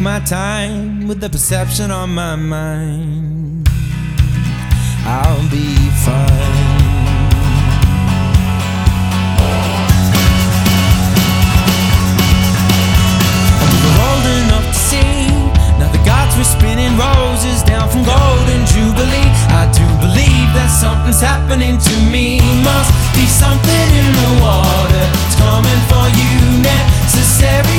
my time with the perception on my mind. I'll be fine. Old enough to see, now the gods were spinning roses down from golden jubilee. I do believe that something's happening to me. Must be something in the water, it's coming for you necessary.